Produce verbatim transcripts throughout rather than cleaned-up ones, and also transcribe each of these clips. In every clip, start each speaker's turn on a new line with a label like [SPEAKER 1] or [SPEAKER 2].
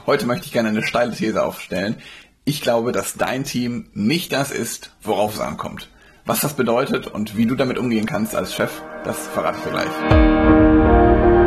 [SPEAKER 1] Heute möchte ich gerne eine steile These aufstellen. Ich glaube, dass dein Team nicht das ist, worauf es ankommt. Was das bedeutet und wie du damit umgehen kannst als Chef, das verrate ich dir gleich.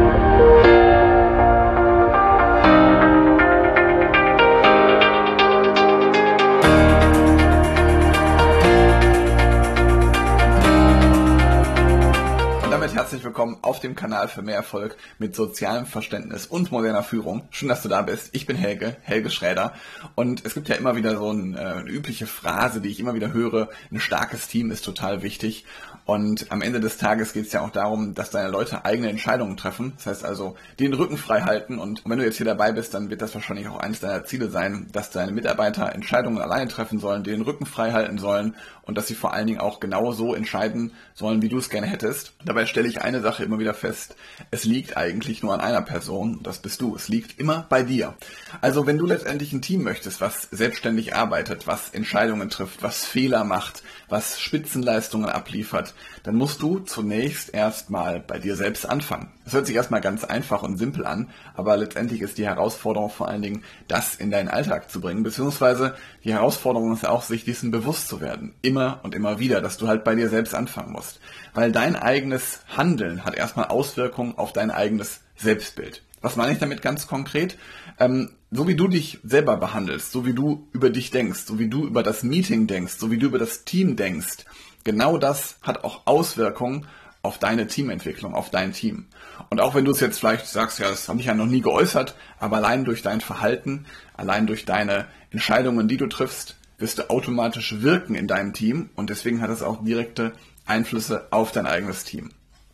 [SPEAKER 1] Herzlich willkommen auf dem Kanal für mehr Erfolg mit sozialem Verständnis und moderner Führung. Schön, dass du da bist. Ich bin Helge, Helge Schräder. Und es gibt ja immer wieder so ein, äh, eine übliche Phrase, die ich immer wieder höre. Ein starkes Team ist total wichtig. Und am Ende des Tages geht es ja auch darum, dass deine Leute eigene Entscheidungen treffen. Das heißt also, den Rücken frei halten. Und wenn du jetzt hier dabei bist, dann wird das wahrscheinlich auch eines deiner Ziele sein, dass deine Mitarbeiter Entscheidungen alleine treffen sollen, den Rücken frei halten sollen und dass sie vor allen Dingen auch genau so entscheiden sollen, wie du es gerne hättest. Dabei stelle ich eine Sache immer wieder fest. Es liegt eigentlich nur an einer Person, das bist du. Es liegt immer bei dir. Also wenn du letztendlich ein Team möchtest, was selbstständig arbeitet, was Entscheidungen trifft, was Fehler macht, was Spitzenleistungen abliefert, dann musst du zunächst erstmal bei dir selbst anfangen. Das hört sich erstmal ganz einfach und simpel an, aber letztendlich ist die Herausforderung vor allen Dingen, das in deinen Alltag zu bringen, beziehungsweise die Herausforderung ist auch, sich dessen bewusst zu werden. Immer und immer wieder, dass du halt bei dir selbst anfangen musst. Weil dein eigenes Handeln hat erstmal Auswirkungen auf dein eigenes Selbstbild. Was meine ich damit ganz konkret? Ähm, so wie du dich selber behandelst, so wie du über dich denkst, so wie du über das Meeting denkst, so wie du über das Team denkst, genau das hat auch Auswirkungen auf deine Teamentwicklung, auf dein Team. Und auch wenn du es jetzt vielleicht sagst, ja, das habe ich ja noch nie geäußert, aber allein durch dein Verhalten, allein durch deine Entscheidungen, die du triffst, wirst du automatisch wirken in deinem Team und deswegen hat es auch direkte Einflüsse auf dein eigenes Team.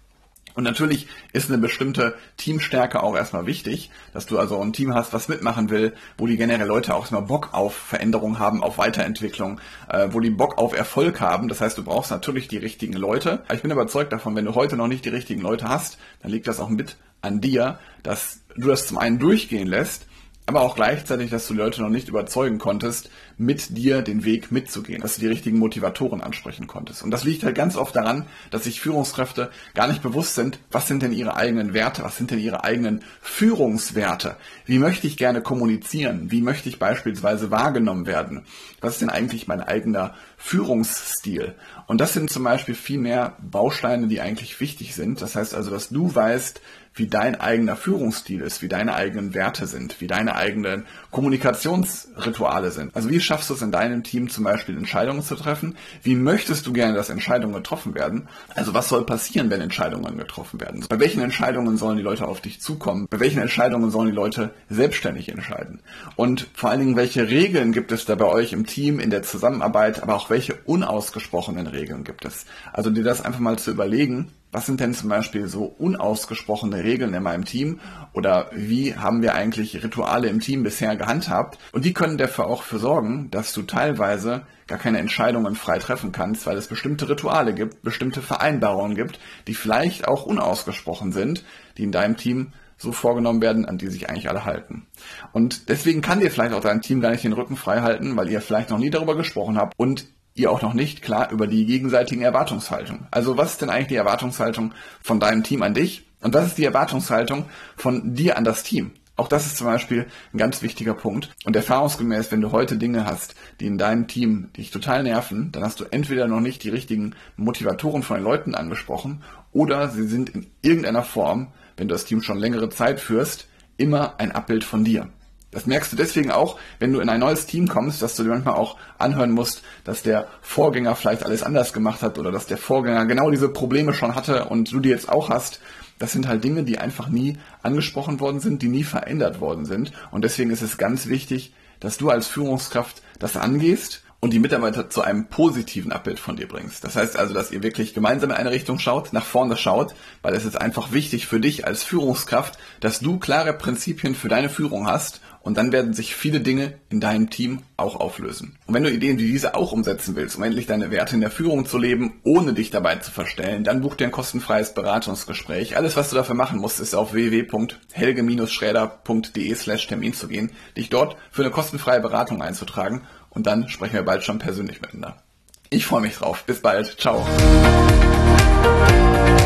[SPEAKER 1] Und natürlich ist eine bestimmte Teamstärke auch erstmal wichtig, dass du also ein Team hast, was mitmachen will, wo die generell Leute auch erstmal Bock auf Veränderung haben, auf Weiterentwicklung, äh, wo die Bock auf Erfolg haben. Das heißt, du brauchst natürlich die richtigen Leute. Aber ich bin überzeugt davon, wenn du heute noch nicht die richtigen Leute hast, dann liegt das auch mit an dir, dass du das zum einen durchgehen lässt, aber auch gleichzeitig, dass du die Leute noch nicht überzeugen konntest, mit dir den Weg mitzugehen, dass du die richtigen Motivatoren ansprechen konntest. Und das liegt halt ganz oft daran, dass sich Führungskräfte gar nicht bewusst sind, was sind denn ihre eigenen Werte, was sind denn ihre eigenen Führungswerte, wie möchte ich gerne kommunizieren, wie möchte ich beispielsweise wahrgenommen werden, was ist denn eigentlich mein eigener Führungsstil. Und das sind zum Beispiel viel mehr Bausteine, die eigentlich wichtig sind. Das heißt also, dass du weißt, wie dein eigener Führungsstil ist, wie deine eigenen Werte sind, wie deine eigenen Kommunikationsrituale sind. Also wie schaffst du es in deinem Team zum Beispiel Entscheidungen zu treffen? Wie möchtest du gerne, dass Entscheidungen getroffen werden? Also was soll passieren, wenn Entscheidungen getroffen werden? Bei welchen Entscheidungen sollen die Leute auf dich zukommen? Bei welchen Entscheidungen sollen die Leute selbstständig entscheiden? Und vor allen Dingen, welche Regeln gibt es da bei euch im Team, in der Zusammenarbeit, aber auch welche unausgesprochenen Regeln gibt es? Also dir das einfach mal zu überlegen, was sind denn zum Beispiel so unausgesprochene Regeln in meinem Team oder wie haben wir eigentlich Rituale im Team bisher gehandhabt und die können dafür auch für sorgen, dass du teilweise gar keine Entscheidungen frei treffen kannst, weil es bestimmte Rituale gibt, bestimmte Vereinbarungen gibt, die vielleicht auch unausgesprochen sind, die in deinem Team so vorgenommen werden, an die sich eigentlich alle halten. Und deswegen kann dir vielleicht auch dein Team gar nicht den Rücken frei halten, weil ihr vielleicht noch nie darüber gesprochen habt und ihr auch noch nicht klar über die gegenseitigen Erwartungshaltung. Also was ist denn eigentlich die Erwartungshaltung von deinem Team an dich? Und was ist die Erwartungshaltung von dir an das Team? Auch das ist zum Beispiel ein ganz wichtiger Punkt. Und erfahrungsgemäß, wenn du heute Dinge hast, die in deinem Team dich total nerven, dann hast du entweder noch nicht die richtigen Motivatoren von den Leuten angesprochen oder sie sind in irgendeiner Form, wenn du das Team schon längere Zeit führst, immer ein Abbild von dir. Das merkst du deswegen auch, wenn du in ein neues Team kommst, dass du dir manchmal auch anhören musst, dass der Vorgänger vielleicht alles anders gemacht hat oder dass der Vorgänger genau diese Probleme schon hatte und du die jetzt auch hast. Das sind halt Dinge, die einfach nie angesprochen worden sind, die nie verändert worden sind. Und deswegen ist es ganz wichtig, dass du als Führungskraft das angehst und die Mitarbeiter zu einem positiven Abbild von dir bringst. Das heißt also, dass ihr wirklich gemeinsam in eine Richtung schaut, nach vorne schaut, weil es ist einfach wichtig für dich als Führungskraft, dass du klare Prinzipien für deine Führung hast und dann werden sich viele Dinge in deinem Team auch auflösen. Und wenn du Ideen wie diese auch umsetzen willst, um endlich deine Werte in der Führung zu leben, ohne dich dabei zu verstellen, dann buch dir ein kostenfreies Beratungsgespräch. Alles, was du dafür machen musst, ist auf w w w punkt helge schräder punkt de slash Termin zu gehen, dich dort für eine kostenfreie Beratung einzutragen und dann sprechen wir bald schon persönlich miteinander. Ich freue mich drauf. Bis bald. Ciao.